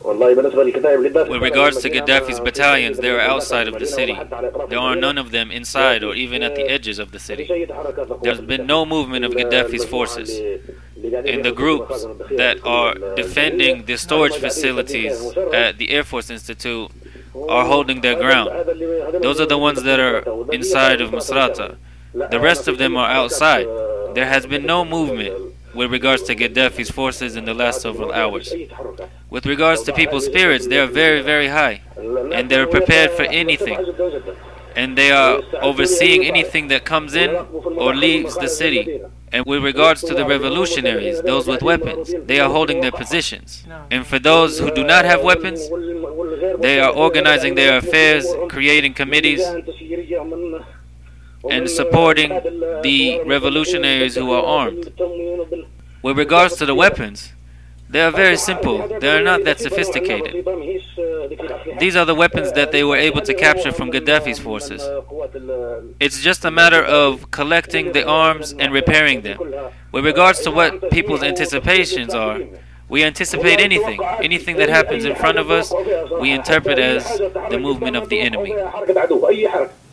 With regards to Gaddafi's battalions, they are outside of the city. There are none of them inside or even at the edges of the city. There's been no movement of Gaddafi's forces. And the groups that are defending the storage facilities at the Air Force Institute are holding their ground. Those are the ones that are inside of Misrata. The rest of them are outside. There has been no movement with regards to Gaddafi's forces in the last several hours. With regards to people's spirits, they are very, very high, and they're prepared for anything. And they are overseeing anything that comes in or leaves the city. And with regards to the revolutionaries, those with weapons, they are holding their positions. And for those who do not have weapons, they are organizing their affairs, creating committees, and supporting the revolutionaries who are armed. With regards to the weapons, they are very simple. They are not that sophisticated. These are the weapons that they were able to capture from Gaddafi's forces. It's just a matter of collecting the arms and repairing them. With regards to what people's anticipations are, we anticipate anything. Anything that happens in front of us, we interpret as the movement of the enemy.